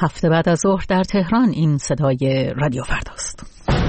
7 بعد از ظهر در تهران. این صدای رادیو فرداست.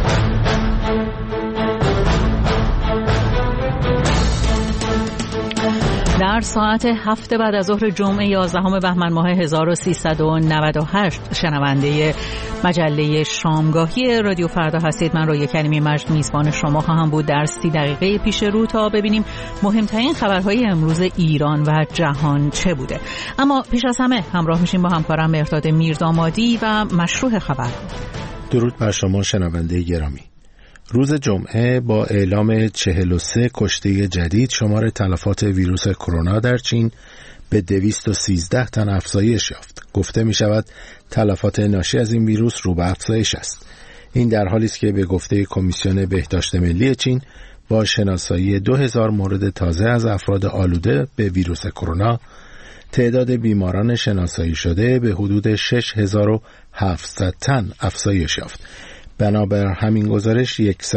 در ساعت 7 بعد از ظهر جمعه 11 بهمن ماه 1398 شنونده مجله شامگاهی رادیو فردا هستید. من رویا کریمی مجد میزبان شما خواهم بود در 30 دقیقه پیش رو تا ببینیم مهمترین خبرهای امروز ایران و جهان چه بوده. اما پیش از همه همراه میشیم با همکارم مهرداد میردامادی و مشروع خبر. درود بر شما شنونده گرامی. روز جمعه با اعلام 43 کشته جدید شمار تلفات ویروس کرونا در چین به 213 تن افزایش یافت. گفته می شود تلفات ناشی از این ویروس رو به افزایش است. این در حالی است که به گفته کمیسیون بهداشت ملی چین با شناسایی 2000 مورد تازه از افراد آلوده به ویروس کرونا تعداد بیماران شناسایی شده به حدود 6700 تن افزایش یافت. بنابر همین گزارش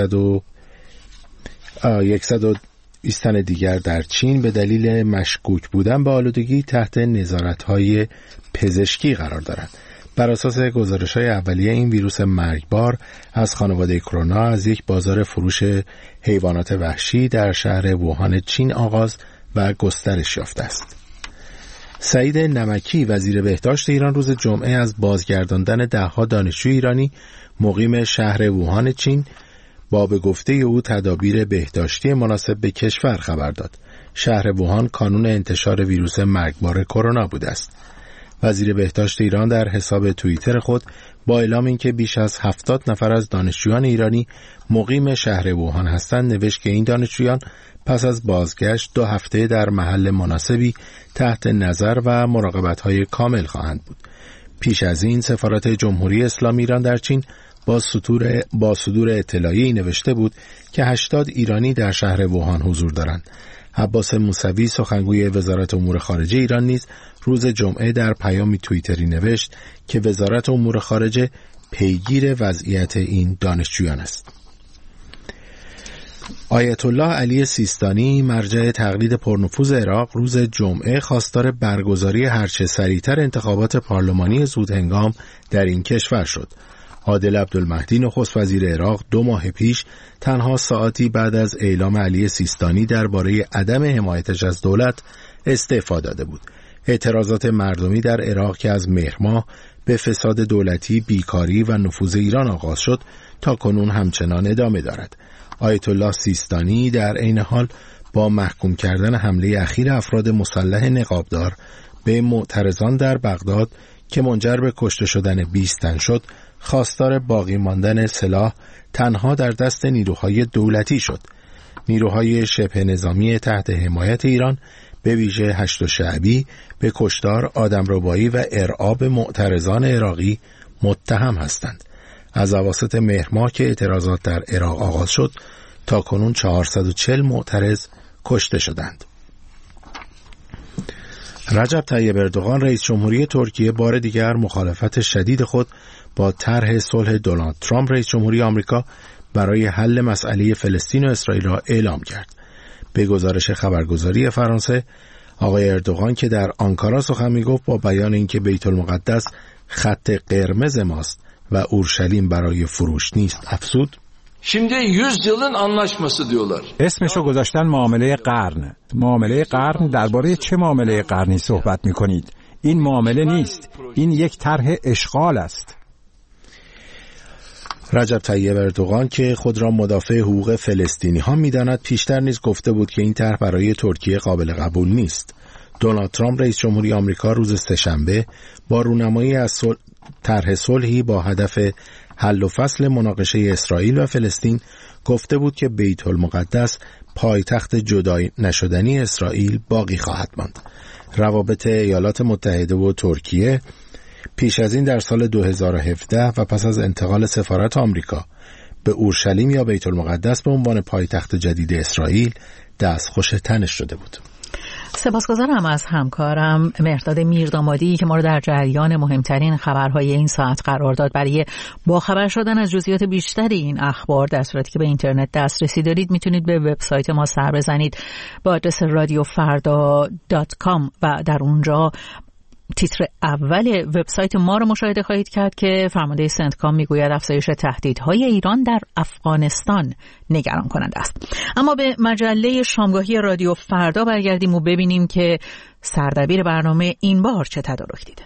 120 تن دیگر در چین به دلیل مشکوک بودن به آلودگی تحت نظارت‌های پزشکی قرار دارند. بر اساس گزارش‌های اولیه این ویروس مرگبار از خانواده کرونا از یک بازار فروش حیوانات وحشی در شهر ووهان چین آغاز و گسترش یافته است. سعید نمکی وزیر بهداشت ایران روز جمعه از بازگرداندن ده‌ها دانشجوی ایرانی مقیم شهر ووهان چین با به گفته او تدابیر بهداشتی مناسب به کشور خبر داد. شهر ووهان کانون انتشار ویروس مرگبار کرونا بوده است. وزیر بهداشت ایران در حساب توییتر خود با اعلام اینکه بیش از 70 نفر از دانشجویان ایرانی مقیم شهر ووهان هستند نوشت که این دانشجویان پس از بازگشت 2 هفته در محل مناسبی تحت نظر و مراقبت‌های کامل خواهند بود. پیش از این سفارت جمهوری اسلامی ایران در چین با صدور اطلاعیه‌ای نوشته بود که 80 ایرانی در شهر ووهان حضور دارند. عباس موسوی سخنگوی وزارت امور خارجه ایران نیز روز جمعه در پیامی توییتری نوشت که وزارت امور خارجه پیگیر وضعیت این دانشجویان است. آیت الله علی سیستانی مرجع تقلید پرنفوذ عراق روز جمعه خواستار برگزاری هرچه سریعتر انتخابات پارلمانی زودهنگام در این کشور شد. عادل عبدالمهدی نخست وزیر عراق 2 ماه پیش تنها ساعتی بعد از اعلام علی سیستانی درباره عدم حمایتش از دولت استعفا داده بود. اعتراضات مردمی در عراق که از مهر ماه به فساد دولتی، بیکاری و نفوذ ایران آغاز شد تا کنون همچنان ادامه دارد. آیت الله سیستانی در عین حال با محکوم کردن حمله اخیر افراد مسلح نقابدار به معترضان در بغداد که منجر به کشته شدن 20 تن شد، خواستار باقی ماندن سلاح تنها در دست نیروهای دولتی شد. نیروهای شبه نظامی تحت حمایت ایران به ویژه هشت شعبی به کشتار، آدمربایی و ارعاب معترضان عراقی متهم هستند. از اواسط مهر ماه که اعتراضات در عراق آغاز شد تا کنون 440 معترض کشته شدند. رجب طیب اردوغان رئیس جمهوری ترکیه بار دیگر مخالفت شدید خود با طرح صلح دونالد ترامپ رئیس جمهوری آمریکا برای حل مسئله فلسطین و اسرائیل را اعلام کرد. به گزارش خبرگزاری فرانسه، آقای اردوغان که در آنکارا سخن می‌گفت با بیان اینکه بیت المقدس خط قرمز ماست و اورشلیم برای فروش نیست افزود: Şimdi 100 yılın anlaşması diyorlar. اسمشو گذاشتن معامله قرن. معامله قرن درباره چه معامله قرنی صحبت می‌کنید؟ این معامله نیست. این یک طرح اشغال است. رجب طیب اردوغان که خود را مدافع حقوق فلسطینی ها می‌داند پیشتر نیز گفته بود که این طرح برای ترکیه قابل قبول نیست. دونالد ترامپ رئیس جمهوری آمریکا روز سه‌شنبه با رونمایی از طرح صلحی با هدف حل و فصل مناقشه اسرائیل و فلسطین گفته بود که بیت المقدس پایتخت جدا نشدنی اسرائیل باقی خواهد ماند. روابط ایالات متحده و ترکیه پیش از این در سال 2017 و پس از انتقال سفارت آمریکا به اورشلیم یا بیت المقدس به عنوان پایتخت جدید اسرائیل دستخوش تنش شده بود. سپاسگزارم از همکارم مهرداد میردامادی که ما رو در جریان مهمترین خبرهای این ساعت قرار داد. برای باخبر شدن از جزئیات بیشتری این اخبار در صورتی که به اینترنت دسترسی دارید میتونید به وبسایت ما سر بزنید با آدرس radiofarda.com و در اونجا تیتر اول وبسایت ما رو مشاهده خواهید کرد که فرمانده سنتکام میگوید افزایش تهدیدهای ایران در افغانستان نگران کننده است. اما به مجله شامگاهی رادیو فردا برگردیم و ببینیم که سردبیر برنامه این بار چه تدارک دیده.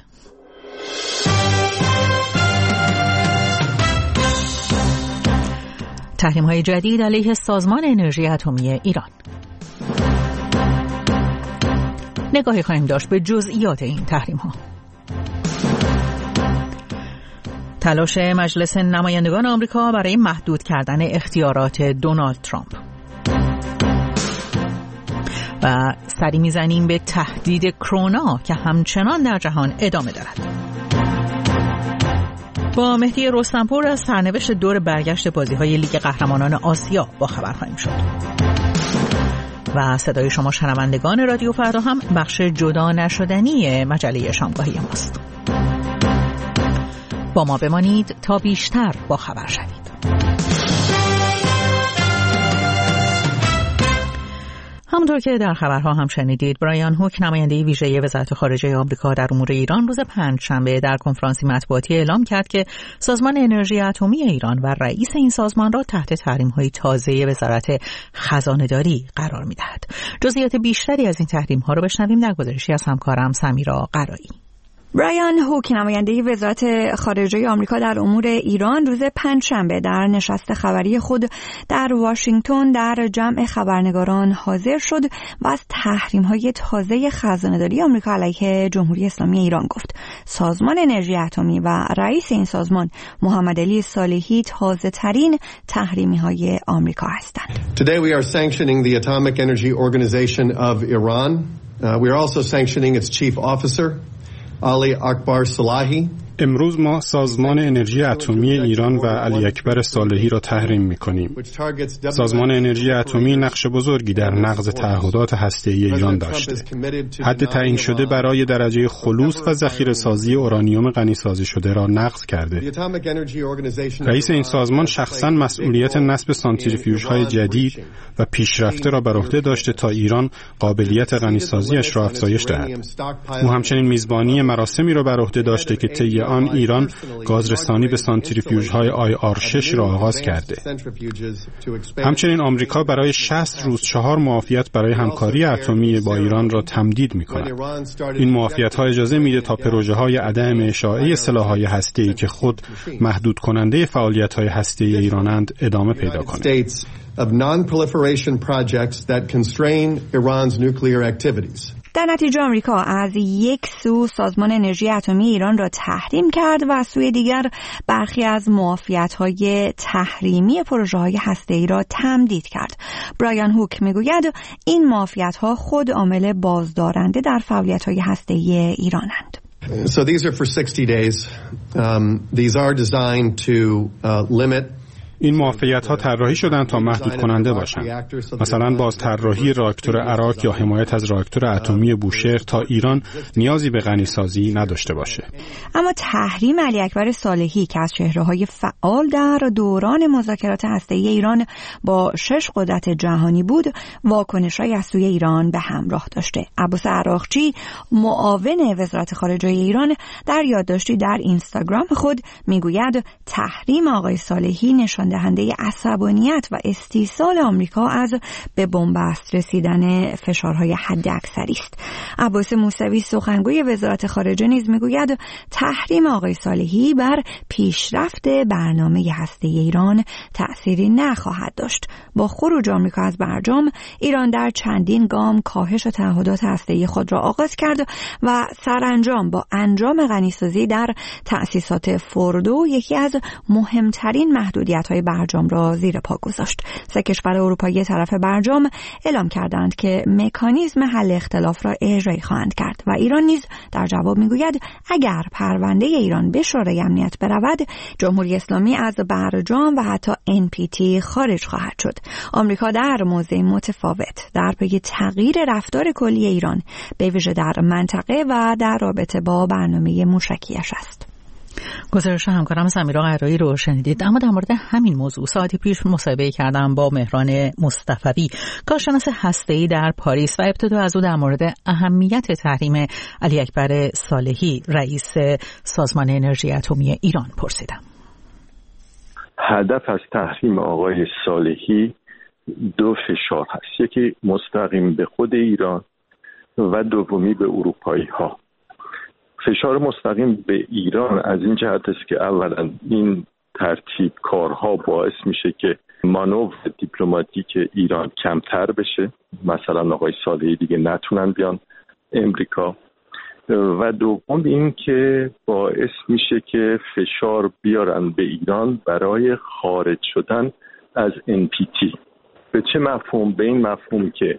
تحریم‌های جدید علیه سازمان انرژی اتمی ایران. نگاهی خواهیم داشت به جزئیات این تحریم‌ها. تلاش مجلس نمایندگان آمریکا برای محدود کردن اختیارات دونالد ترامپ. و سری میزنیم به تهدید کرونا که همچنان در جهان ادامه دارد. با مهدی رستمپور از سرنوشت دور برگشت بازی‌های لیگ قهرمانان آسیا با خبر خواهیم شد. و صدای شما شنوندگان رادیو فردا هم بخش جدا نشدنی مجله شامگاهی ماست. با ما بمانید تا بیشتر با خبر شوید. همونطور که در خبرها هم شنیدید، برایان هوک نماینده ویژه وزارت خارجه آمریکا در امور ایران روز پنجشنبه در کنفرانسی مطبوعاتی اعلام کرد که سازمان انرژی اتمی ایران و رئیس این سازمان را تحت تحریم‌های تازه وزارت خزانه‌داری قرار می‌دهد. جزئیات بیشتری از این تحریم‌ها را بشنویم در گزارشی از همکارم سمیرا قرایی. برایان هوک نماینده وزارت خارجه آمریکا در امور ایران روز پنجشنبه در نشست خبری خود در واشنگتن در جمع خبرنگاران حاضر شد و از تحریم‌های تازه خزانه‌داری آمریکا علیه جمهوری اسلامی ایران گفت. سازمان انرژی اتمی و رئیس این سازمان محمد علی صالحی تازه‌ترین تحریم‌های آمریکا هستند. Today we are sanctioning the Atomic Energy Organization of Iran. We are also sanctioning its chief officer علی اکبر صالحی. امروز ما سازمان انرژی اتمی ایران و علی اکبر صالحی را تحریم می‌کنیم. سازمان انرژی اتمی نقش بزرگی در نقض تعهدات هسته‌ای ایران داشته. حد تعیین شده برای درجه خلوص و ذخیره‌سازی اورانیوم غنی‌سازی شده را نقض کرده. رئیس این سازمان شخصاً مسئولیت نصب سانتریفیوژهای جدید و پیشرفته را بر عهده داشته تا ایران قابلیت غنی‌سازیش را افزایش دهد. او همچنین میزبانی مراسمی را بر عهده داشته که طی آن ایران گازرسانی به سانتریفیوژهای IR6 را آغاز کرده. همچنین آمریکا برای 60 روز 4 معافیت برای همکاری اتمی با ایران را تمدید می‌کند. این معافیت‌ها اجازه میده تا پروژه‌های عدم اشاعه سلاح‌های هسته‌ای که خود محدود کننده فعالیت‌های هسته‌ای ایرانند ادامه پیدا کند. در نتیجه آمریکا از یک سو سازمان انرژی اتمی ایران را تحریم کرد و از سوی دیگر برخی از معافیت‌های تحریمی پروژه‌های هسته‌ای را تمدید کرد. برایان هوک میگوید این معافیت‌ها خود عامل بازدارنده در فعالیت‌های هسته‌ای ایرانند. So these are for 60 days. These are designed to limit. این معافیت‌ها طراحی شدند تا محدود کننده باشند. مثلا باز طراحی راکتور عراق یا حمایت از راکتور اتمی بوشهر تا ایران نیازی به غنی‌سازی نداشته باشه. اما تحریم علی اکبر صالحی که از چهره‌های فعال در دوران مذاکرات هسته‌ای ایران با 6 قدرت جهانی بود، واکنش‌های از سوی ایران به همراه داشته. عباس عراقچی معاون وزارت خارجه ایران در یادداشتی در اینستاگرام خود میگوید تحریم آقای صالحی نشان دهنده عصبانیت و استیصال آمریکا از به بنبست رسیدن فشارهای حداکثری است. عباس موسوی سخنگوی وزارت خارجه نیز میگوید تحریم آقای صالحی بر پیشرفت برنامه هسته‌ای ایران تأثیری نخواهد داشت. با خروج آمریکا از برجام، ایران در چندین گام کاهش تعهدات هسته‌ای خود را آغاز کرد و سرانجام با انجام غنی‌سازی در تأسیسات فوردو یکی از مهمترین محدودیت‌های برجام را زیر پا گذاشت. 3 کشور اروپایی طرف برجام اعلام کردند که مکانیزم حل اختلاف را اجرایی خواهند کرد و ایران نیز در جواب میگوید اگر پرونده ایران به شورای امنیت برود، جمهوری اسلامی از برجام و حتی NPT خارج خواهد شد. آمریکا در موضع متفاوت در پی تغییر رفتار کلی ایران به ویژه در منطقه و در رابطه با برنامه موشکیش است. گزارش همکارم سمیرا قرایی رو شنیدید. اما در مورد همین موضوع ساعتی پیش مصاحبه کردم با مهران مصطفوی، کارشناس هسته‌ای در پاریس، و ابتدا از او در مورد اهمیت تحریم علی اکبر صالحی رئیس سازمان انرژی اتمی ایران پرسیدم. هدف از تحریم آقای صالحی دو فشار هست، یکی مستقیم به خود ایران و دومی به اروپایی ها. فشار مستقیم به ایران از این جهت است که اولا این ترتیب کارها باعث میشه که مانور دیپلماتیک ایران کمتر بشه، مثلا آقای صالحی دیگه نتونن بیان امریکا، و دوم این که باعث میشه که فشار بیارن به ایران برای خارج شدن از NPT. به چه مفهوم؟ به این مفهوم که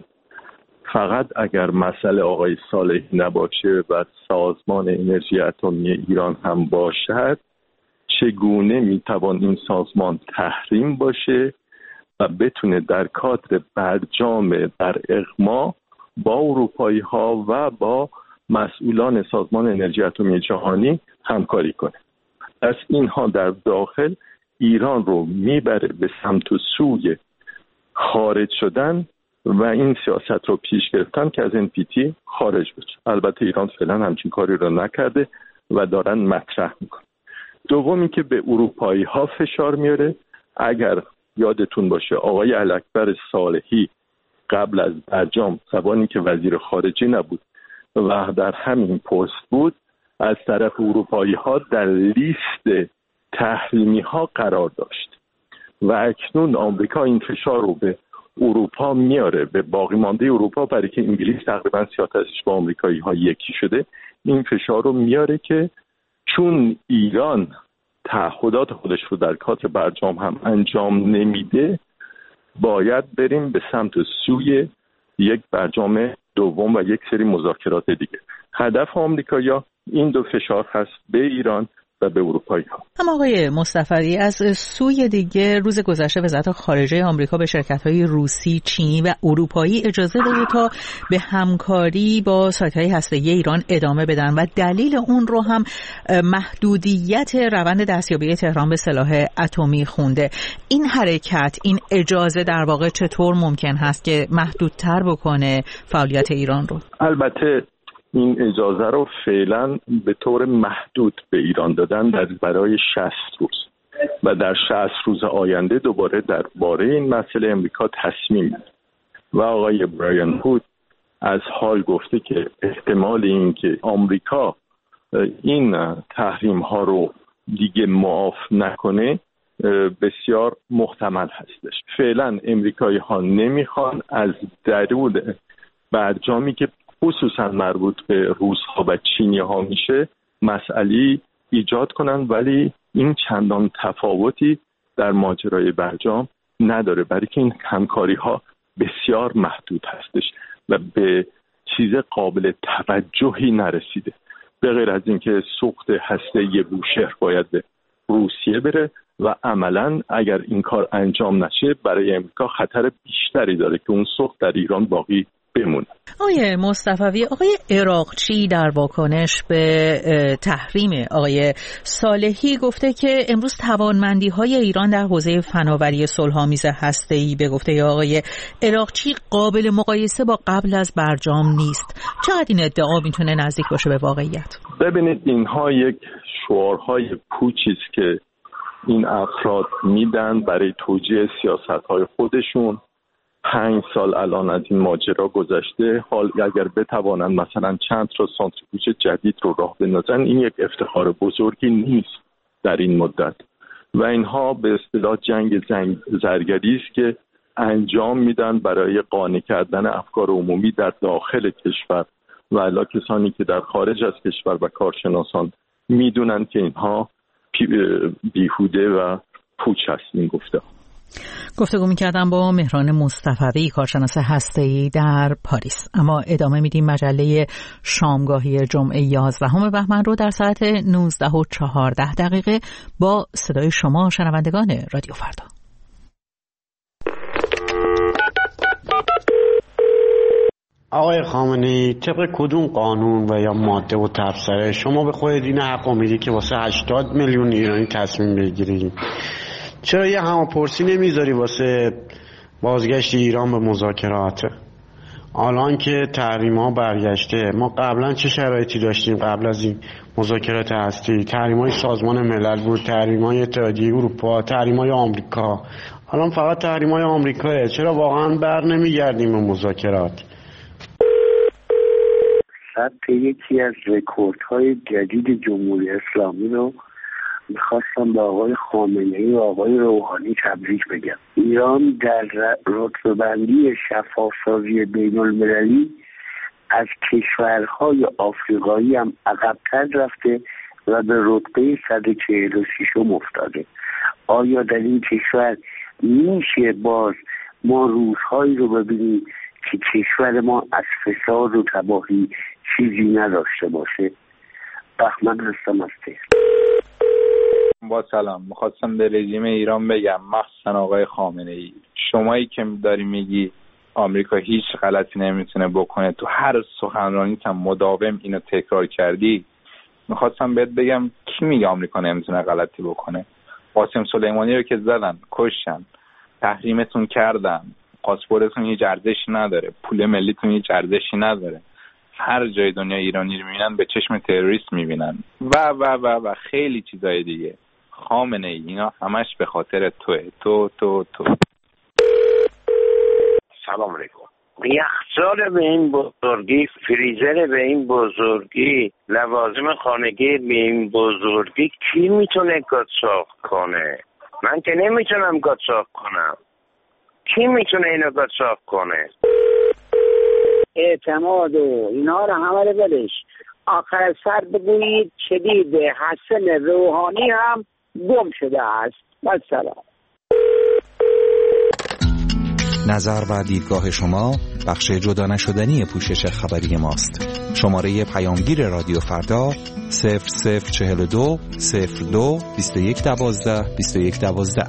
فقط اگر مسئله آقای صالحی نباشه و سازمان انرژی اتمی ایران هم باشد، چگونه میتوان این سازمان تحریم باشه و بتونه در کادر برجام در اغما با اروپایی ها و با مسئولان سازمان انرژی اتمی جهانی همکاری کنه. از اینها در داخل ایران رو میبره به سمت و سوی خارج شدن و این سیاست رو پیش گرفتن که از NPT خارج بشه. البته ایران فعلا همچین کاری رو نکرده و دارن مطرح میکنن. دومی که به اروپایی ها فشار میاره. اگر یادتون باشه آقای علی اکبر صالحی قبل از برجام، زمانی که وزیر خارجه نبود و در همین پست بود، از طرف اروپایی ها در لیست تحریمی ها قرار داشت و اکنون آمریکا این فشار رو به اروپا میاره، به باقی مانده اروپا، برای که انگلیس تقریبا سیاستش با آمریکایی ها یکی شده. این فشار رو میاره که چون ایران تعهدات خودش رو در کادر برجام هم انجام نمیده، باید بریم به سمت سوی یک برجام دوم و یک سری مذاکرات دیگه. هدف آمریکایی‌ها این دو فشار هست، به ایران و به اروپایی ها. اما آقای مصطفی، از سوی دیگه روز گذشته وزارت خارجه آمریکا به شرکت‌های روسی، چینی و اروپایی اجازه داده تا به همکاری با سایت‌های هسته‌ای ایران ادامه بدن و دلیل اون رو هم محدودیت روند دستیابی تهران به سلاح اتمی خونده. این حرکت، این اجازه در واقع چطور ممکن هست که محدودتر بکنه فعالیت ایران رو؟ البته این اجازه رو فعلا به طور محدود به ایران دادن برای 60 روز و در 60 روز آینده دوباره درباره این مسئله امریکا تصمیم می‌گیره و آقای برایان هود از حال گفته که احتمال این که آمریکا این تحریم ها رو دیگه معاف نکنه بسیار محتمل هستش. فعلا امریکایی ها نمیخوان از درون برجامی که خصوصا مربوط به روس‌ها و چینی‌ها میشه مسئله ایجاد کنن، ولی این چندان تفاوتی در ماجرای برجام نداره، برای که این همکاری‌ها بسیار محدود هستش و به چیز قابل توجهی نرسیده، به غیر از اینکه سوخت هسته‌ای بوشهر باید به روسیه بره و عملاً اگر این کار انجام نشه برای امریکا خطر بیشتری داره که اون سوخت در ایران باقی بمونه. آقای مصطفی، آقای عراقچی در واکنش به تحریم آقای صالحی گفته که امروز توانمندی‌های ایران در حوزه فناوری صلح‌آمیز هسته‌ای به گفته آقای عراقچی قابل مقایسه با قبل از برجام نیست. چقدر این ادعا میتونه نزدیک باشه به واقعیت؟ ببینید اینها یک شعارهای پوچی است که این افراد میدن برای توجیه سیاست‌های خودشون. 5 سال الان از این ماجرا گذشته، حال اگر بتوانند مثلا چند تا سانتریفیوژ جدید رو راه بندازن این یک افتخار بزرگی نیست در این مدت و اینها به اصطلاح جنگ زرگری است که انجام میدن برای قانع کردن افکار عمومی در داخل کشور و الا کسانی که در خارج از کشور و کارشناسان میدونن که اینها بیهوده و پوچ هست. این گفتگو می‌کردم با مهران مصطفی، کارشناس هسته‌ای در پاریس. اما ادامه میدیم مجله شامگاهی جمعه 11 بهمن رو در ساعت 19:14 با صدای شما شنوندگان رادیو فردا. آقای خامنه‌ای طبق کدوم قانون و یا ماده و تبصره شما به خودت این حق میدی که واسه 80 میلیون ایرانی تصمیم بگیری؟ چرا یه هماپرسی نمیذاری واسه بازگشت ایران به مذاکرات؟ الان که تحریم‌ها برگشته، ما قبلا چه شرایطی داشتیم قبل از این مذاکرات هستی؟ تحریم‌های سازمان ملل بود، تحریم‌های اتحادیه اروپا، تحریم‌های آمریکا. الان فقط تحریم‌های آمریکاه. چرا واقعا بر نمیگردیم به مذاکرات؟ ثبت یکی از رکوردهای جدید جمهوری اسلامی رو میخواستم به آقای خامنه‌ای و آقای روحانی تبریک بگم. ایران در رتبه بندی شفافسازی بین المللی از کشورهای آفریقایی هم عقب‌تر رفته و به رتبه 146 افتاده. آیا در این کشور میشه باز ما روزهایی رو ببینیم که کشور ما از فساد و تباهی چیزی نداشته باشه؟ بهمن هستم از تهران. با سلام، میخواستم به رژیم ایران بگم، مخصوصا آقای خامنه‌ای، شمایی که داری میگی آمریکا هیچ غلطی نمیتونه بکنه، تو هر سخنرانیت هم مداوم اینو تکرار کردی. میخواستم بهت بگم کی میگه آمریکا نمیتونه غلطی بکنه؟ قاسم سلیمانی رو که زدن، کشتن، تحریمتون کردن، پاسپورتتون هیچ ارزشی نداره، پول ملیتون هیچ ارزشی نداره. هر جای دنیا ایرانی رو میبینن به چشم تروریست میبینن و خیلی چیزای دیگه. خامنه‌ای اینا همش به خاطر تو. سلام علیکم. یخچال به این بزرگی، فریزر به این بزرگی، لوازم خانگی به این بزرگی کی میتونه قاچاق کنه؟ من که نمیتونم قاچاق کنم. کی میتونه اینو قاچاق کنه؟ اعتماد و اینا رو همه رو بدش. آخر سر بگویید شدید حسن روحانی هم گم شده است. مثلا نظر و دیدگاه شما بخش جدا نشدنی پوشش خبری ماست. شماره پیامگیر رادیو فردا 0042 02 2112 2112.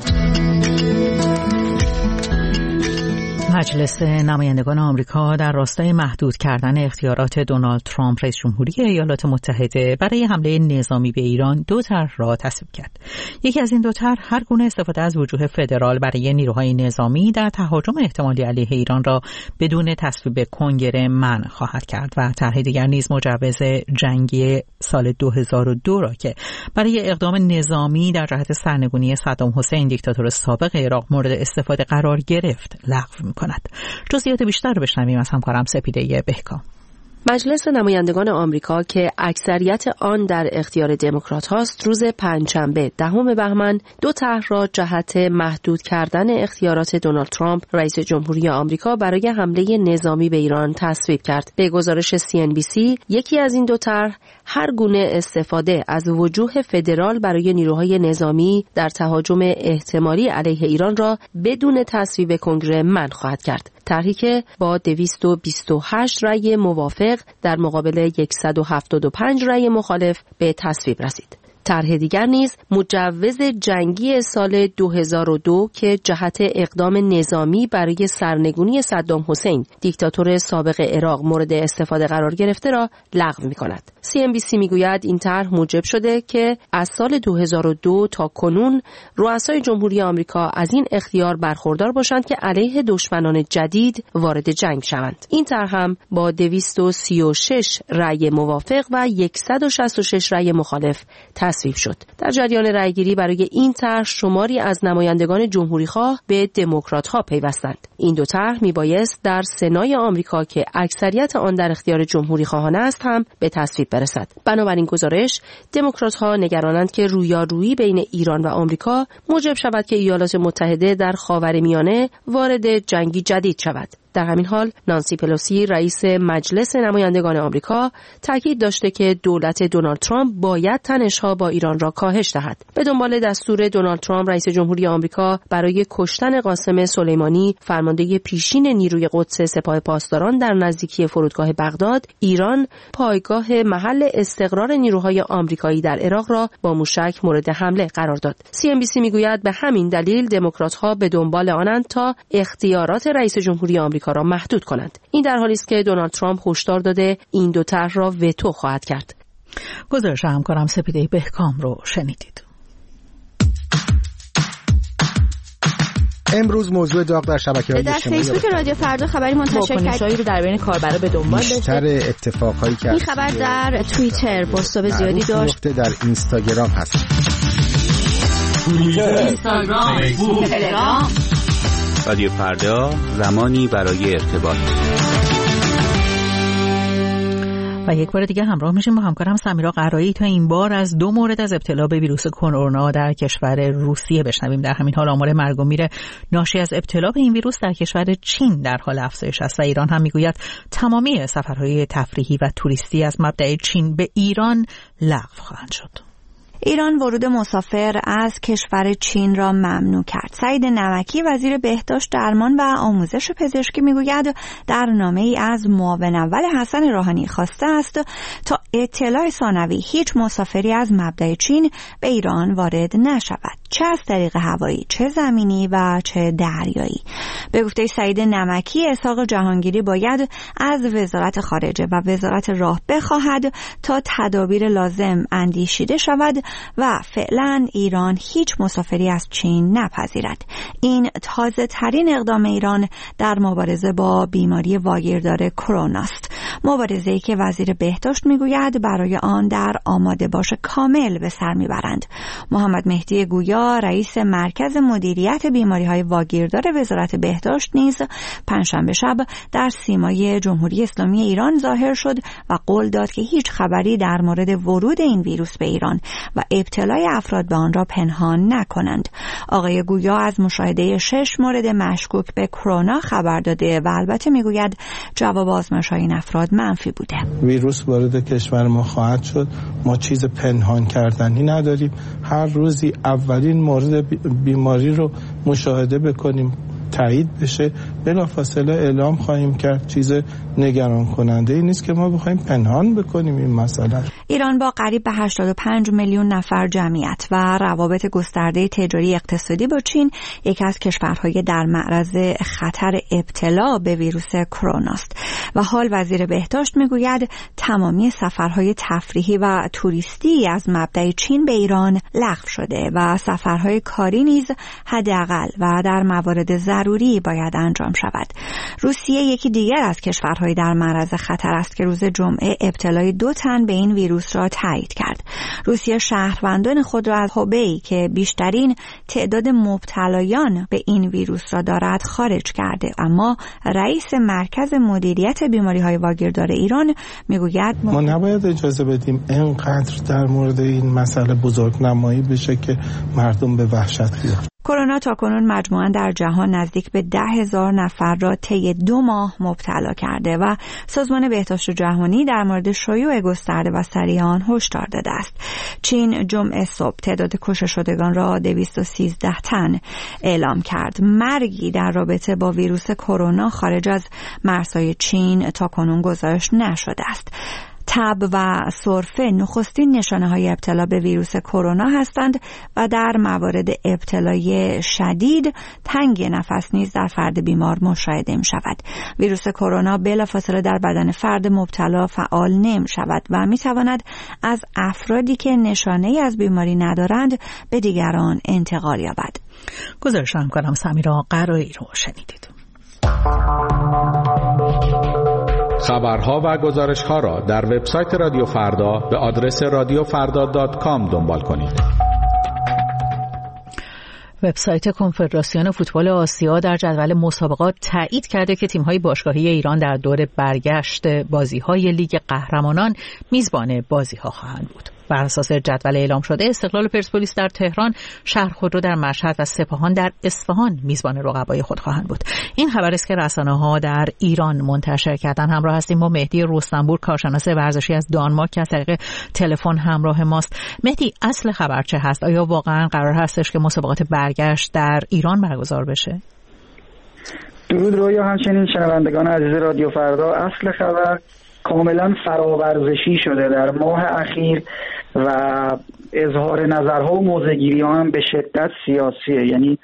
مجلس نمایندگان آمریکا در راستای محدود کردن اختیارات دونالد ترامپ رئیس جمهوری ایالات متحده برای حمله نظامی به ایران دو طرح را تصویب کرد. یکی از این دو طرح هر گونه استفاده از وجوه فدرال برای نیروهای نظامی در تهاجم احتمالی علیه ایران را بدون تصویب کنگره منع خواهد کرد و طرح دیگر نیز مجوز جنگی سال 2002 را که برای اقدام نظامی در جهت سرنگونی صدام حسین دیکتاتور سابق عراق مورد استفاده قرار گرفت لغو می‌کند. جزئیات بیشتر رو بشنویم از همکارم سپیده بهکام. مجلس نمایندگان آمریکا که اکثریت آن در اختیار دموکرات هاست، روز پنجشنبه 10 بهمن دو طرح را جهت محدود کردن اختیارات دونالد ترامپ رئیس جمهوری آمریکا برای حمله نظامی به ایران تصویب کرد. به گزارش CNBC یکی از این دو طرح هر گونه استفاده از وجوه فدرال برای نیروهای نظامی در تهاجم احتمالی علیه ایران را بدون تصویب کنگره منع خواهد کرد. طرحی که با 228 رأی موافق در مقابل 175 رأی مخالف به تصویب رسید. طرح دیگر نیز مجوز جنگی سال 2002 که جهت اقدام نظامی برای سرنگونی صدام حسین دیکتاتور سابق عراق مورد استفاده قرار گرفته را لغو می‌کند. CNBC میگوید این طرح موجب شده که از سال 2002 تا کنون رؤسای جمهوری آمریکا از این اختیار برخوردار باشند که علیه دشمنان جدید وارد جنگ شوند. این طرح هم با 236 رأی موافق و 166 رأی مخالف تصویب شد. در جریان رأیگیری برای این طرح شماری از نمایندگان جمهوری‌خواه به دموکرات‌ها پیوستند. این دو طرح میبایست در سنای آمریکا که اکثریت آن در اختیار جمهوری‌خواهان است هم به تصویب برسد. بنابراین گزارش دموکرات‌ها نگرانند که رویارویی بین ایران و آمریکا موجب شود که ایالات متحده در خاورمیانه وارد جنگی جدید شود. در همین حال نانسی پلوسی رئیس مجلس نمایندگان آمریکا تاکید داشته که دولت دونالد ترامپ باید تنش‌ها با ایران را کاهش دهد. به دنبال دستور دونالد ترامپ رئیس جمهوری آمریکا برای کشتن قاسم سلیمانی فرمانده پیشین نیروی قدس سپاه پاسداران در نزدیکی فرودگاه بغداد، ایران پایگاه محل استقرار نیروهای آمریکایی در عراق را با موشک مورد حمله قرار داد. CNBC میگوید به همین دلیل دموکرات‌ها به دنبال آنند تا اختیارات رئیس جمهوری آمریکا آمریکا را محدود کنند. این در حالی است که دونالد ترامپ هشدار داده این دو طرح را وتو خواهد کرد. گزارش همکارم سپیده بهکام رو شنیدید. امروز موضوع داغ در شبکه‌های اجتماعی در فیسبوک رادیو فردا خبری منتشر کرد رو در بین کاربرا به دنبال داشته. بیشتر اتفاقایی که این خبر در توییتر پست‌های زیادی داشت. در اینستاگرام هست. اینستاگرام، تلگرام. رادیو فردا، زمانی برای ارتباط. و یک بار دیگه همراه میشیم با همکارم سمیرا قرایی تا این بار از 2 مورد از ابتلا به ویروس کرونا در کشور روسیه بشنویم. در همین حال آمار مرگ و میر ناشی از ابتلا به این ویروس در کشور چین در حال افزایش است و ایران هم میگوید تمامی سفرهای تفریحی و توریستی از مبدأ چین به ایران لغو خواهند شد. ایران ورود مسافر از کشور چین را ممنوع کرد. سعید نمکی وزیر بهداشت، درمان و آموزش پزشکی میگوید در نامه‌ای از معاون اول حسن روحانی خواسته است تا اطلاع ثانوی هیچ مسافری از مبدأ چین به ایران وارد نشود، چه از طریق هوایی، چه زمینی و چه دریایی. به گفته سعید نمکی، اسحاق جهانگیری باید از وزارت خارجه و وزارت راه بخواهد تا تدابیر لازم اندیشیده شود و فعلا ایران هیچ مسافری از چین نپذیرد. این تازه ترین اقدام ایران در مبارزه با بیماری واگیردار کرونا است. مبارزه‌ای که وزیر بهداشت میگوید برای آن در آماده باش کامل به سر میبرند. محمد مهدی گویا رئیس مرکز مدیریت بیماری‌های واگیردار وزارت بهداشت نیز پنجشنبه شب در سیمای جمهوری اسلامی ایران ظاهر شد و قول داد که هیچ خبری در مورد ورود این ویروس به ایران و ابتلای افراد به آن را پنهان نکنند. آقای گویا از مشاهده 6 مورد مشکوک به کرونا خبر داده و البته میگوید جواب آزمایش‌های این افراد منفی بوده. ویروس وارد کشور ما خواهد شد. ما چیز پنهان کردنی نداریم. هر روزی اولین مورد بیماری رو مشاهده بکنیم، تایید بشه، بلافاصله اعلام خواهیم کرد. چیز نگران کننده ای نیست که ما بخوایم پنهان بکنیم این مسئله. ایران با قریب به 85 میلیون نفر جمعیت و روابط گسترده تجاری اقتصادی با چین یکی از کشورهای در معرض خطر ابتلا به ویروس کرونا است و حال وزیر بهداشت میگوید تمامی سفرهای تفریحی و توریستی از مبدأ چین به ایران لغو شده و سفرهای کاری نیز حداقل و در موارد ضروری باید انجام شود. روسیه یکی دیگر از کشورهای در معرض خطر است که روز جمعه ابتلای 2 تن به این ویروس را تایید کرد. روسیه شهروندان خود را از هوبی که بیشترین تعداد مبتلایان به این ویروس را دارد خارج کرده، اما رئیس مرکز مدیریت بیماری‌های واگیردار ایران میگوید ما نباید اجازه بدیم اینقدر در مورد این مسئله بزرگنمایی بشه که مردم به وحشت بیفتند. کرونا تاکنون مجموعاً در جهان نزدیک به 10,000 نفر را طی 2 ماه مبتلا کرده و سازمان بهداشت جهانی در مورد شیوع گسترده و سریع آن هشدار داده است. چین جمعه صبح تعداد کشته شدگان را 213 تن اعلام کرد. مرگی در رابطه با ویروس کرونا خارج از مرزهای چین تاکنون گزارش نشده است. تب و سرفه نخستین نشانه‌های ابتلا به ویروس کرونا هستند و در موارد ابتلای شدید تنگی نفس نیز در فرد بیمار مشاهده می‌شود. ویروس کرونا بلافاصله در بدن فرد مبتلا فعال نمی‌شود و می‌تواند از افرادی که نشانه‌ای از بیماری ندارند به دیگران انتقال یابد. گزارش همکارم سمیرا قرایی رو شنیدید. خبرها و گزارش‌ها را در وبسایت رادیو فردا به آدرس radiofarda.com دنبال کنید. وبسایت کنفدراسیون فوتبال آسیا در جدول مسابقات تایید کرده که تیم‌های باشگاهی ایران در دور برگشت بازی‌های لیگ قهرمانان میزبان بازی‌ها خواهند بود. بر اساس جدول اعلام شده استقلال پرسپولیس در تهران، شهرخودرو در مشهد و سپاهان در اصفهان میزبان رقبای خود خواهند بود. این خبر است که رسانه‌ها در ایران منتشر کردن. همراه هستیم با مهدی رستنپور، کارشناس ورزشی از دانمارک که از طریق تلفن همراه ماست. مهدی، اصل خبر چه هست؟ آیا واقعا قرار هستش که مسابقات برگشت در ایران برگزار بشه؟ درود رویا، همچنین شنوندگان عزیز رادیو فردا. اصل خبر کاملا فراورزشی شده در ماه اخیر و اظهار نظرها و موضع‌گیری‌ها هم به شدت سیاسیه. یعنی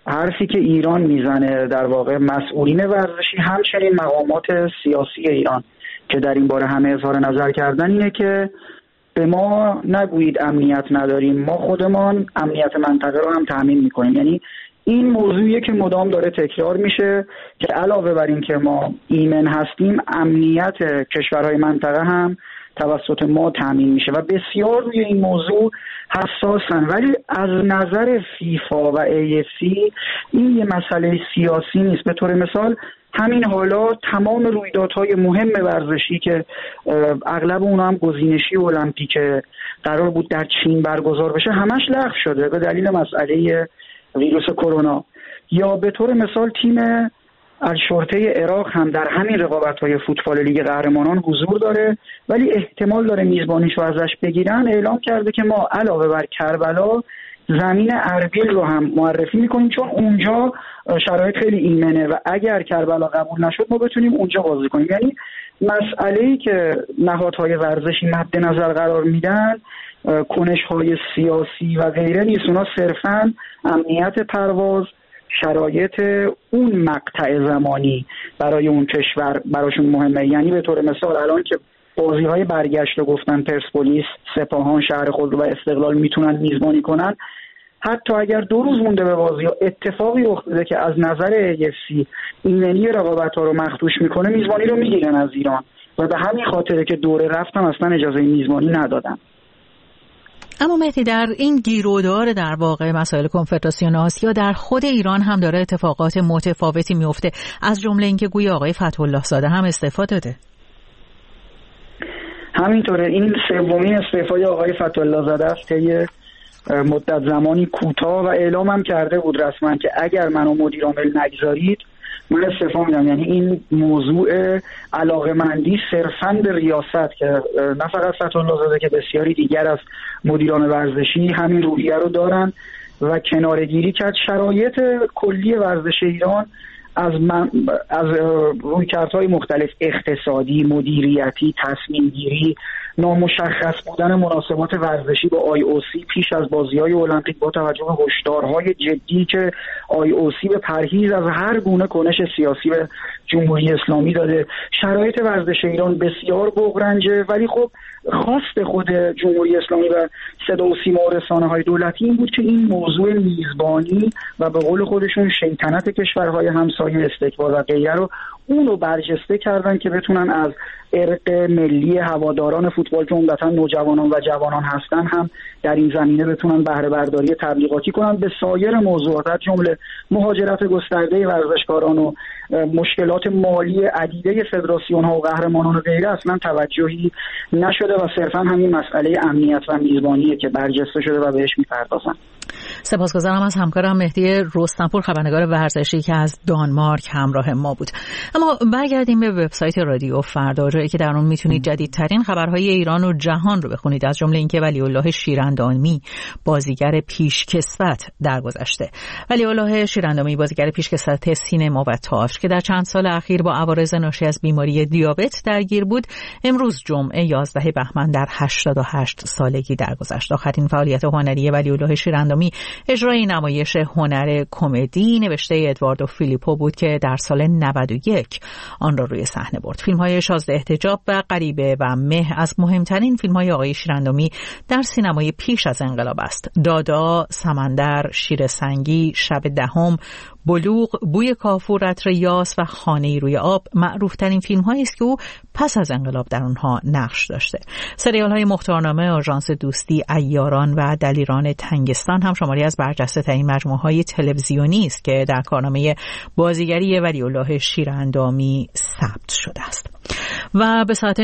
حرفی که ایران میزنه در واقع مسئولین ورزشی همچنین مقامات سیاسی ایران که در این باره همه اظهار نظر کردن اینه که به ما نگویید امنیت نداریم، ما خودمان امنیت منطقه رو هم تامین میکنیم. یعنی این موضوعیه که مدام داره تکرار میشه که علاوه بر این که ما ایمن هستیم، امنیت کشورهای منطقه هم توسط ما تامین میشه و بسیار روی این موضوع حساسن. ولی از نظر فیفا و AFC این یه مسئله سیاسی نیست. به طور مثال همین حالا تمام رویدادهای مهم ورزشی که اغلب اونها هم گزینشی المپیک قرار بود در چین برگزار بشه همش لغو شده به دلیل مسئله ویروس کرونا. یا به طور مثال تیم الشرطه عراق هم در همین رقابت‌های فوتبال لیگ قهرمانان حضور داره ولی احتمال داره میزبانیشو ازش بگیرن. اعلام کرده که ما علاوه بر کربلا زمین اربیل رو هم معرفی میکنیم چون اونجا شرایط خیلی ایمنه و اگر کربلا قبول نشد ما بتونیم اونجا بازی کنیم. یعنی مسئله‌ای که نهادهای ورزشی مد نظر قرار میدن کنش‌های سیاسی و غیره نیست، اونا صرفاً امنیت پرواز، شرایط اون مقطع زمانی برای اون کشور براشون مهمه. یعنی به طور مثال الان که بازی‌های برگشت رو گفتن پرسپولیس، سپاهان شهر خود و استقلال میتونن میزبانی کنن، حتی اگر 2 روز مونده به بازی اتفاقی افتاده که از نظر AFC ایمنی رقابت‌ها رو مخدوش میکنه میزبانی رو میگیرن از ایران و به همین خاطره که دوره رفتم اصلا اجازه میزبانی ندادن. اما مهدی در این گیرودار در واقع مسائل کنفدراسیون آسیا در خود ایران هم داره اتفاقات متفاوتی میفته، از جمله اینکه گویا آقای فتح‌الله زاده هم استعفا داده. همینطوره، این سومین استعفای آقای فتح‌الله زاده است که مدت زمانی کوتاه و اعلام هم کرده بود رسما که اگر منو مدیر عامل نگذارید من استعفا میدم. یعنی این موضوع علاقه‌مندی صرفاً به ریاست که نه فقط فتح‌الله زاده که بسیاری دیگر از مدیران ورزشی همین روحیه رو دارن و کناره‌گیری کرد. شرایط کلی ورزش ایران از رویکردهای مختلف اقتصادی، مدیریتی، تصمیم گیری، نامشخص بودن مناسبات ورزشی با IOC پیش از بازی‌های المپیک با توجه به هشدارهای جدی که IOC به پرهیز از هر گونه کنش سیاسی به جمهوری اسلامی داده. شرایط ورزش ایران بسیار بغرنجه ولی خب خواست خود جمهوری اسلامی و صدا و سیما و رسانه‌های دولتی این بود که این موضوع میزبانی و به قول خودشون شیطنت کشورهای همسایه، استکبار و غیره رو اونو برجسته کردن که بتونن از ارق ملی هواداران فوتبال که عمدتاً نوجوانان و جوانان هستن هم در این زمینه بتونن بهره برداری تبلیغاتی کنن. به سایر موضوعات جمله مهاجرت گسترده ورزشکاران و مشکلات مالی عدیده فدراسیون ها و قهرمانان و غیره اصلا توجهی نشده و صرفا همین مسئله امنیت و میزبانیه که برجسته شده و بهش میپردازن. سپاسگزارم از همکارم مهدی رستمپور، خبرنگار ورزشی که از دانمارک همراه ما بود. اما برگردیم به وبسایت رادیو فردا، جایی که در اون میتونید جدیدترین خبرهای ایران و جهان رو بخونید، از جمله اینکه ولی‌الله شیراندامی بازیگر پیشکسوت درگذشته. ولی‌الله شیراندامی بازیگر پیشکسوت سینما و تئاتر که در چند سال اخیر با عوارض ناشی از بیماری دیابت درگیر بود، امروز جمعه 11 بهمن در 88 سالگی درگذشت. آخرین فعالیت هنری ولی‌الله شیراندامی اجرای نمایش هنر کمدی نوشته ادواردو فیلیپو بود که در سال 91 آن را روی صحنه برد. فیلم‌های شازده احتجاب و غریبه و مه از مهمترین فیلم‌های آقای شیراندامی در سینمای پیش از انقلاب است. دادا، سمندر، شیر سنگی، شب دهم، بلوغ، بوی کافور، عطر یاس و خانه‌ای روی آب معروف‌ترین فیلم‌هایی است که او پس از انقلاب در آنها نقش داشته. سریال‌های مختارنامه، آژانس دوستی، عیاران و دلیران تنگستان هم شماری از برجسته‌ترین مجموعه‌های تلویزیونی است که در کارنامه بازیگری ولی‌الله شیراندامی ثبت شده است. و به ساعت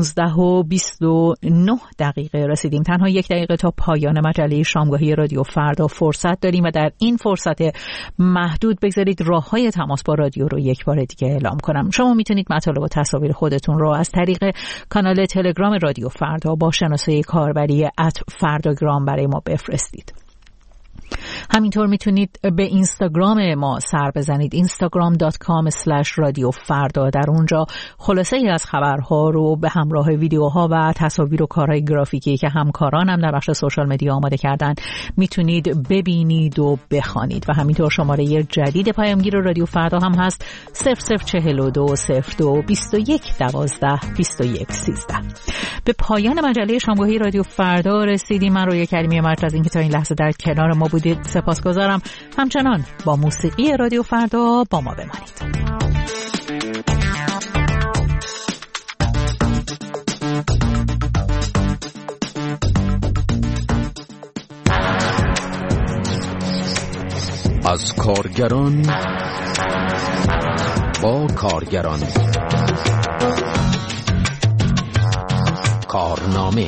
19:29 رسیدیم. تنها 1 دقیقه تا پایان مجله شامگاهی رادیو فردا فرصت داریم و در این فرصت محدود بگذارید راه‌های تماس با رادیو رو یک بار دیگه اعلام کنم. شما میتونید مطالب و تصاویر خودتون رو از طریق کانال تلگرام رادیو فردا با شناسه کاربری @فرداگرام برای ما بفرستید. همینطور میتونید به اینستاگرام ما سر بزنید، instagram.com/رادیوفردا. در اونجا خلاصه ای از خبرها رو به همراه ویدیوها و تصاویر و کارهای گرافیکی که همکارانم در بخش سوشال مدیا آماده کردن میتونید ببینید و بخوانید. و همینطور شماره جدید پیامگیر رادیو فردا هم هست 0042 02 21 12 21 13. به پایان مجله شامگاهی رادیو فردا رسیدیم. من رویا کریمی مجد از اینکه تا این لحظه در کنار ما بودید سپاسگزارم. همچنان با موسیقی رادیو فردا با ما بمانید. از کارگران با کارگران، کارنامه.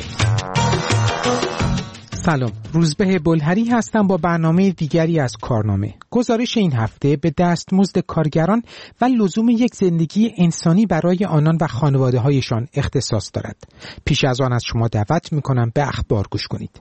سلام، روزبه بلهری هستم با برنامه دیگری از کارنامه. گزارش این هفته به دستمزد کارگران و لزوم یک زندگی انسانی برای آنان و خانواده‌هایشان اختصاص دارد. پیش از آن از شما دعوت می‌کنم به اخبار گوش کنید.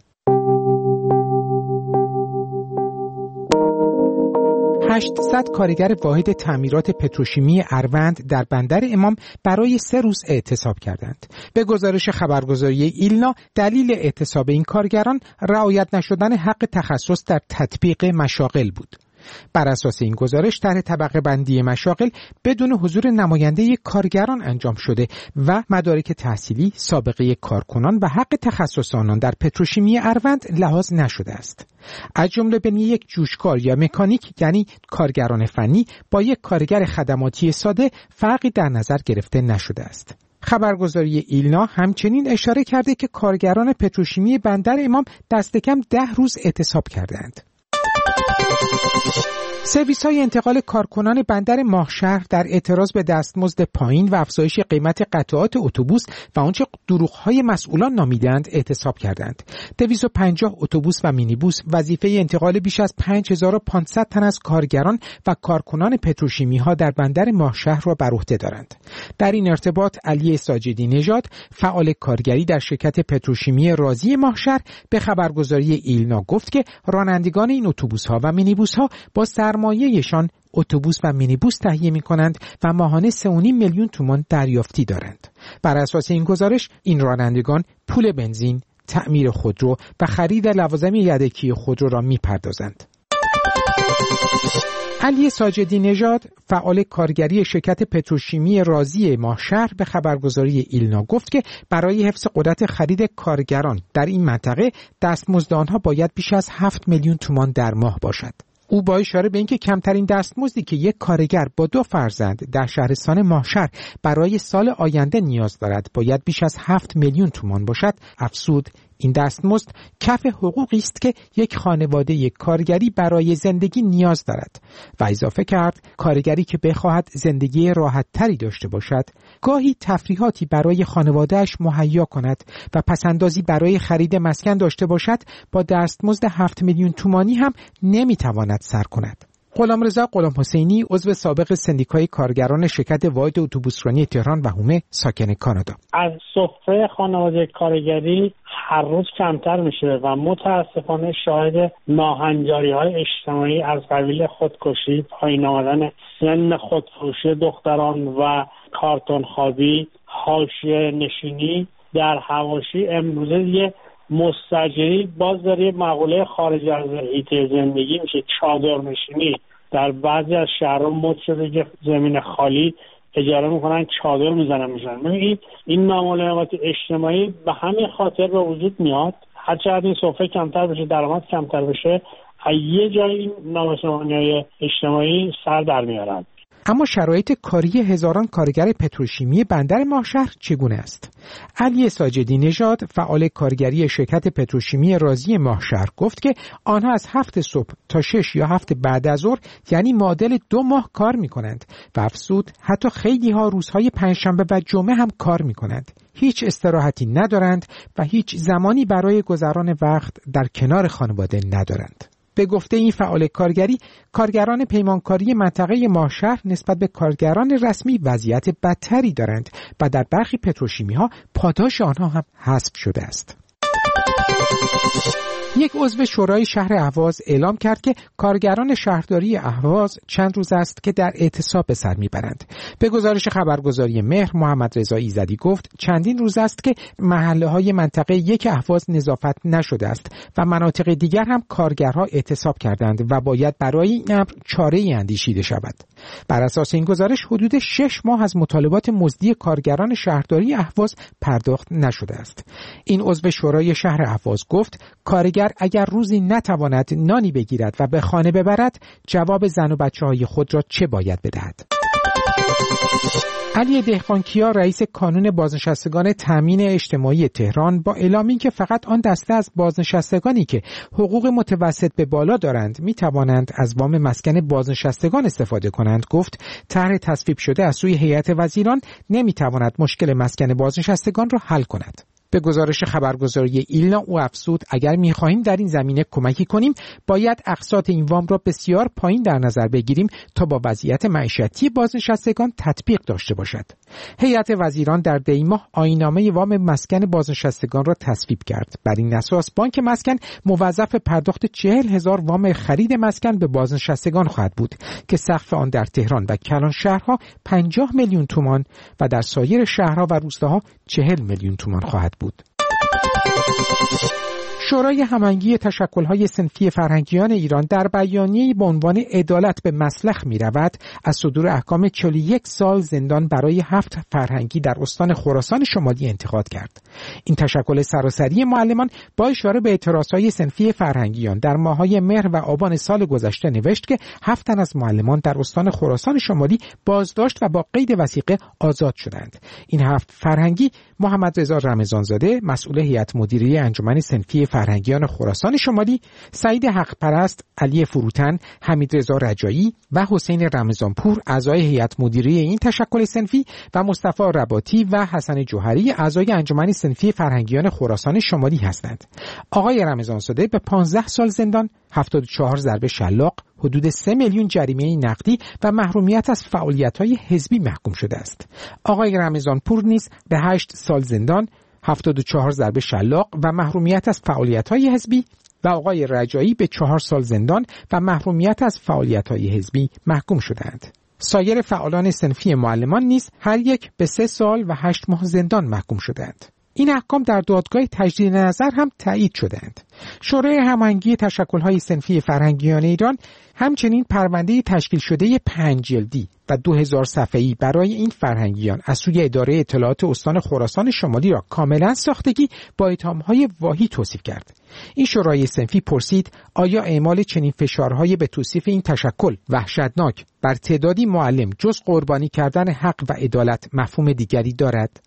800 کارگر واحد تعمیرات پتروشیمی اروند در بندر امام برای 3 روز اعتصاب کردند. به گزارش خبرگزاری ایلنا، دلیل اعتصاب این کارگران رعایت نشدن حق تخصص در تطبیق مشاغل بود. بر اساس این گزارش طرح طبقه بندی مشاغل بدون حضور نماینده کارگران انجام شده و مدارک تحصیلی، سابقه کارکنان و حق تخصص آنان در پتروشیمی اروند لحاظ نشده است. از جمله بین یک جوشکار یا مکانیک، یعنی کارگران فنی، با یک کارگر خدماتی ساده فرقی در نظر گرفته نشده است. خبرگزاری ایلنا همچنین اشاره کرده که کارگران پتروشیمی بندر امام دست کم 10 روز اعتصاب کردند. سرویس‌های انتقال کارکنان بندر ماهشهر در اعتراض به دستمزد پایین و افزایش قیمت قطعات اتوبوس و آنچه دروغ‌های مسئولان نامیدند اعتصاب کردند. 250 اتوبوس و مینیبوس وظیفه انتقال بیش از 5500 تن از کارگران و کارکنان پتروشیمی‌ها در بندر ماهشهر را بر عهده دارند. در این ارتباط علی ساجدی نژاد، فعال کارگری در شرکت پتروشیمی رازی ماهشهر، به خبرگزاری ایلنا گفت که رانندگان این اتوبوس‌ها و مینیبوس‌ها با سرمایه‌شان اتوبوس و مینیبوس تهیه می‌کنند و ماهانه 3.5 میلیون تومان دریافتی دارند. بر اساس این گزارش این رانندگان پول بنزین، تعمیر خودرو و خرید لوازم یدکی خودرو را می‌پردازند. علی ساجدی نژاد، فعال کارگری شرکت پتروشیمی رازی ماهشهر، به خبرگزاری ایلنا گفت که برای حفظ قدرت خرید کارگران در این منطقه دستمزد آنها باید بیش از 7 میلیون تومان در ماه باشد. او با اشاره به اینکه کمترین دستمزدی که یک کارگر با 2 فرزند در شهرستان ماهشهر برای سال آینده نیاز دارد باید بیش از 7 میلیون تومان باشد، افزود این دستمزد کف حقوقی است که یک خانواده کارگری برای زندگی نیاز دارد و اضافه کرد کارگری که بخواهد زندگی راحت تری داشته باشد گاهی تفریحاتی برای خانوادهش مهیا کند و پسندازی برای خرید مسکن داشته باشد با دستمزد 7 میلیون تومانی هم نمیتواند سر کند. غلامرضا غلام حسینی، عضو سابق سندیکای کارگران شرکت واحد اتوبوسرانی تهران و هومه، ساکن کانادا: از سفره خانواده کارگری هر روز کمتر میشه و متاسفانه شاهد ناهنجاری‌های اجتماعی از قبیل خودکشی، پایین آمدن سن خودفروشی دختران و کارتون خوابی، حاشیه نشینی در حواشی. امروزه دیگه مستاجری باز داره مقوله خارج از حیطه زندگی میشه، چادر نشینی. در بعضی از شهرها مد شده که زمین خالی اجاره میکنن، چادر میزنن. ببینید این ناملایمات اجتماعی به همین خاطر به وجود میاد. هرچقدر این سفره کمتر بشه، درآمد کمتر بشه، یه جایی این نامسامانی‌های اجتماعی سر در میارن. اما شرایط کاری هزاران کارگر پتروشیمی بندر ماهشهر چگونه است؟ علی ساجدی نژاد، فعال کارگری شرکت پتروشیمی رازی ماهشهر، گفت که آنها از 7 صبح تا 6 یا 7 بعد از ظهر، یعنی معادل 2 ماه کار می‌کنند و افزود حتی خیلی ها روزهای پنجشنبه و جمعه هم کار می‌کنند. هیچ استراحتی ندارند و هیچ زمانی برای گذران وقت در کنار خانواده ندارند. به گفته این فعال کارگری، کارگران پیمانکاری منطقه ماهشهر نسبت به کارگران رسمی وضعیت بدتری دارند و در برخی پتروشیمی‌ها پاداش آنها هم حذف شده است. یک عضو شورای شهر اهواز اعلام کرد که کارگران شهرداری اهواز چند روز است که در اعتصاب به سر میبرند. به گزارش خبرگزاری مهر، محمد رضا ایزدی گفت چندین روز است که محله‌های منطقه یک اهواز نظافت نشده است و مناطق دیگر هم کارگرها اعتصاب کردند و باید برای این امر چاره‌ای اندیشیده شود. بر اساس این گزارش حدود 6 ماه از مطالبات مزدی کارگران شهرداری اهواز پرداخت نشده است. این عضو شورای شهر اهواز گفت کارگر اگر روزی نتواند نانی بگیرد و به خانه ببرد، جواب زن و بچه‌های خود را چه باید بدهد؟ علی دهقانکیا رئیس کانون بازنشستگان تامین اجتماعی تهران با اعلام اینکه فقط آن دسته از بازنشستگانی که حقوق متوسط به بالا دارند می توانند از وام مسکن بازنشستگان استفاده کنند گفت طرح تصویب شده از سوی هیئت وزیران نمی تواند مشکل مسکن بازنشستگان را حل کند. به گزارش خبرگزاری ایلنا او افزود اگر می‌خواهیم در این زمینه کمکی کنیم باید اقساط این وام را بسیار پایین در نظر بگیریم تا با وضعیت معیشتی بازنشستگان تطبیق داشته باشد. هیئت وزیران در دی ماه آیین‌نامه وام مسکن بازنشستگان را تصویب کرد. بر این اساس بانک مسکن موظف پرداخت 40,000 وام خرید مسکن به بازنشستگان خواهد بود که سقف آن در تهران و کلان شهرها 50 میلیون تومان و در سایر شهرها و روستاها 40 میلیون تومان خواهد بود. شورای هماهنگی تشکل‌های صنفی فرهنگیان ایران در بیانیه‌ای با عنوان عدالت به مسلخ می‌رود از صدور احکام 41 سال زندان برای 7 فرهنگی در استان خراسان شمالی انتقاد کرد. این تشکل سراسری معلمان با اشاره به اعتراضهای صنفی فرهنگیان در ماه‌های مهر و آبان سال گذشته نوشت که 7 تن از معلمان در استان خراسان شمالی بازداشت و با قید وثیقه آزاد شدند. این 7 فرهنگی محمد رضا رمضانزاده مسئول هیئت مدیره انجمن صنفی فرهنگیان خراسان شمالی، سعید حقپرست، علی فروتن، حمید رضا رجایی و حسین رمضانپور اعضای هیئت مدیره این تشکل صنفی و مصطفی رباطی و حسن جوهری اعضای انجمن صنفی فرهنگیان خراسان شمالی هستند. آقای رمضانزاده به 15 سال زندان، 74 ضربه شلاق، حدود 3 میلیون جریمه نقدی و محرومیت از فعالیت‌های حزبی محکوم شده است. آقای رمضانپور نیز به 8 سال زندان، 74 ضربه شلاق و محرومیت از فعالیت‌های حزبی و آقای رجایی به 4 سال زندان و محرومیت از فعالیت‌های حزبی محکوم شدند. سایر فعالان صنفی معلمان نیز هر یک به 3 سال و 8 ماه زندان محکوم شدند. این احکام در دادگاه تجدید نظر هم تایید شدند. شورای هماهنگی تشکل‌های صنفی فرهنگیان ایران همچنین پرونده تشکیل شده 5 جلدی و 2000 صفحه‌ای برای این فرهنگیان از سوی اداره اطلاعات استان خراسان شمالی را کاملا ساختگی با اتهام‌های واهی توصیف کرد. این شورای صنفی پرسید آیا اعمال چنین فشارهای به توصیف این تشکل وحشتناک بر تعدادی معلم جز قربانی کردن حق و عدالت مفهوم دیگری دارد؟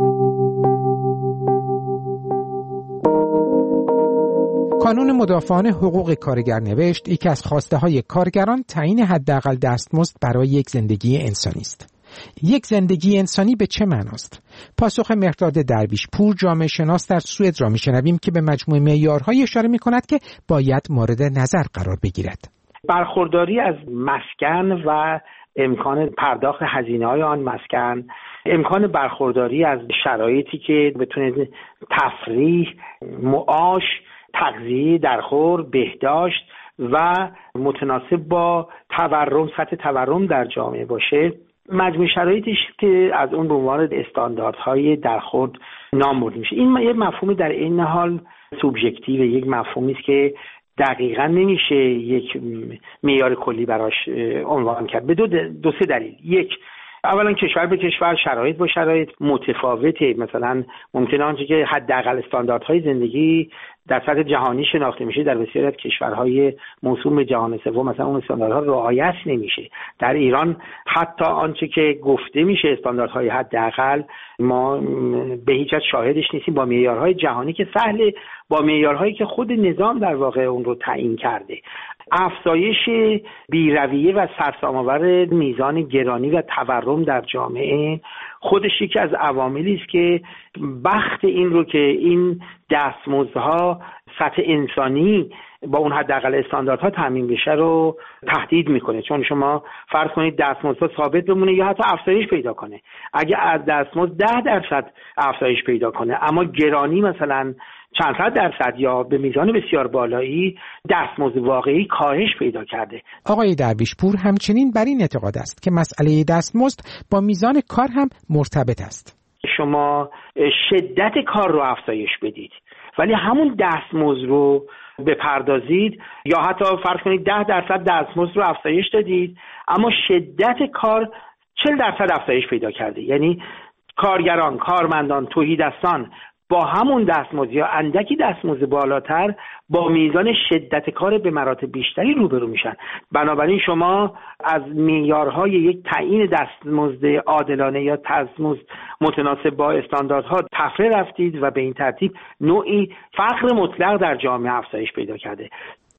کانون مدافعان حقوق کارگر نوشت یکی از خواسته‌های کارگران تعیین حداقل دستمزد برای یک زندگی انسانی است. یک زندگی انسانی به چه معناست؟ پاسخ مهرداد درویش پور جامعه شناس در سوئد را میشنویم که به مجموعه معیارهای اشاره می‌کند که باید مورد نظر قرار بگیرد. برخورداری از مسکن و امکان پرداخت هزینه‌های آن مسکن، امکان برخورداری از شرایطی که بتونه تفریح، معاش، تغذیه درخور، بهداشت و متناسب با تورم، سطح تورم در جامعه باشه، مجموع شرایطی که از اون به عنوان استانداردهای درخورد نام برده میشه. این یه مفهومی در این حال سوبژکتیو، یک مفهومی است که دقیقاً نمیشه یک معیار کلی براش عنوان کرد به دو سه دلیل. یک، اولا کشور به کشور، شرایط با شرایط متفاوته. مثلا ممکنه آنچه که حداقل استانداردهای زندگی در سطح جهانی شناخته میشه در بسیاری از کشورهای موسوم به جهان سوم مثلا اون استانداردها رعایت نمیشه. در ایران حتی آنچه که گفته میشه استانداردهای حداقل ما به هیچ وجه شاهدش نیستیم با معیارهای جهانی که سهله، با معیارهایی که خود نظام در واقع اون رو تعیین کرده. افزایش بی‌رویه و سرسام‌آور میزان گرانی و تورم در جامعه خودش یکی از عواملی است که بخت این رو که این دستمزدها سطح انسانی با اون حداقل استانداردها تامین بشه رو تهدید میکنه. چون شما فرض کنید دستمزدها ثابت بمونه یا حتی افزایش پیدا کنه. اگه از دستمزد 10% افزایش پیدا کنه اما گرانی مثلا چند صد درصد یا به میزان بسیار بالایی، دستمزد واقعی کاهش پیدا کرده. آقای درویشپور همچنین بر این اعتقاد است که مسئله دستمزد با میزان کار هم مرتبط است. شما شدت کار رو افزایش بدید ولی همون دستمزد رو بپردازید یا حتی فرض کنید 10% دستمزد رو افزایش دادید اما شدت کار 40% افزایش پیدا کرده. یعنی کارگران، کارمندان، تهیدستان با همون دستمزد یا اندکی دستمزد بالاتر با میزان شدت کار به مراتب بیشتری روبرو میشن. بنابراین شما از معیارهای یک تعیین دستمزد عادلانه یا دستمزد متناسب با استانداردها تفره رفتید و به این ترتیب نوعی فقر مطلق در جامعه افزایش پیدا کرده.